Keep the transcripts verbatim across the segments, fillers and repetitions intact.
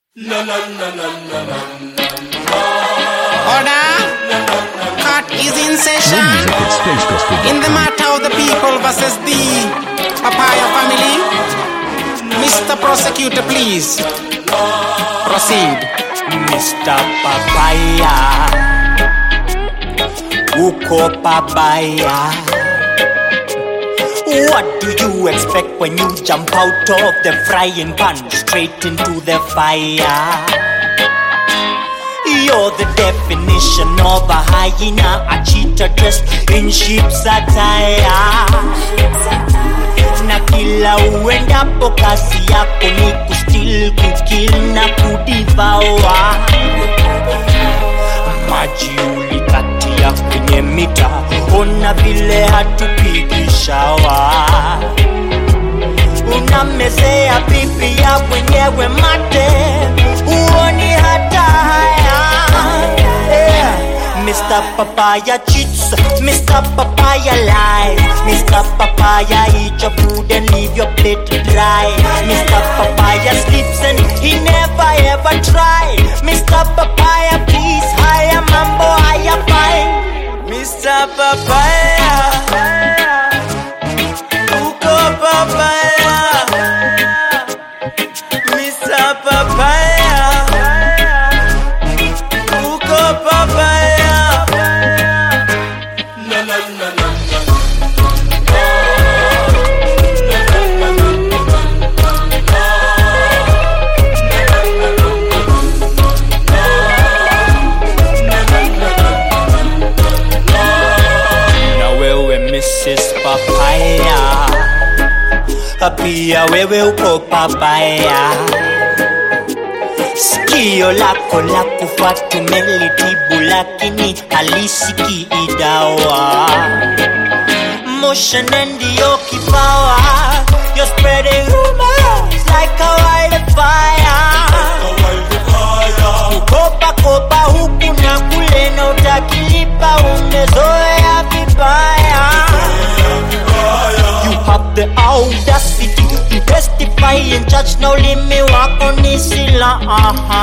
La la la la la la. Order! Court is in session. In the matter of the people versus the Papaya family. Mister Prosecutor, please proceed. Mister Papaya, Uko Papaya, what do you expect when you jump out of the frying pan straight into the fire? You're the definition of a hyena, a cheater dressed in sheep's attire. Na kila uendapo kazi yako ni kustill, kukill na kudivaua. Maji ulikatia kwenye mita, ona vile hatupigi shawa. Unamezea pipi ya mwenyewe mate, uoni hata haya. Yeah. Mister Papaya cheats, Mister Papaya lies, Mister Papaya eat your food and leave your plate dry. Mister Papaya sleeps and he never ever try. Mister Papaya please hire mambo hire fine. Mister Papaya, Uko Papaya, Mister Papaya, Uko Papaya. La la la la. Missus Papaya, pia wewe uko papaya. Sikio lako la kufa tumelitibu, lakini halisiki dawa. Motion ndio kipawa, you're spreading rumors like a wildfire. Kukopa kopa huku na kule na utakilipa, umezoea vibaya. You have the audacity to testify in church, na ulimi wako ni silaha.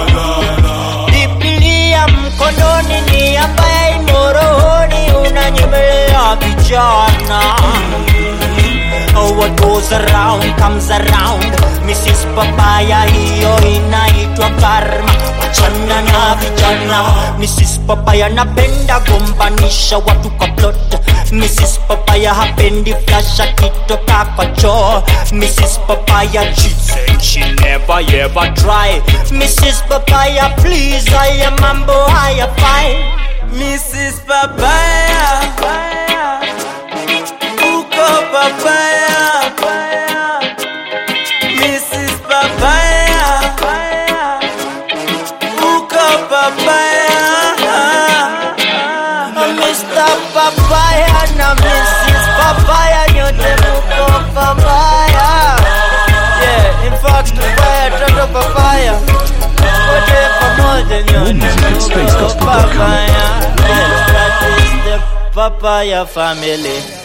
Biblia mkononi ni ambaye imorohoni, unanyemelea vijana. Oh, what goes around comes around. Missus Papaya, hiyo inaitwa karma. Wachana na vijana. Missus Papaya napenda gombanisha watu kwa plot. Missus Papaya hapendi flash akitoka kwa choo. Missus Papaya cheats and she never ever try. Missus Papaya please haya mambo haya fine. Missus Papaya, Uko Papaya, Missus Papaya, Uko Papaya. Mister Papaya na Missus Papaya, nyote muko papaya. Yeah, in fact, Papaya, Toto Papaya, wote pamoja nyote muko papaya. Yes, that is the Papaya family.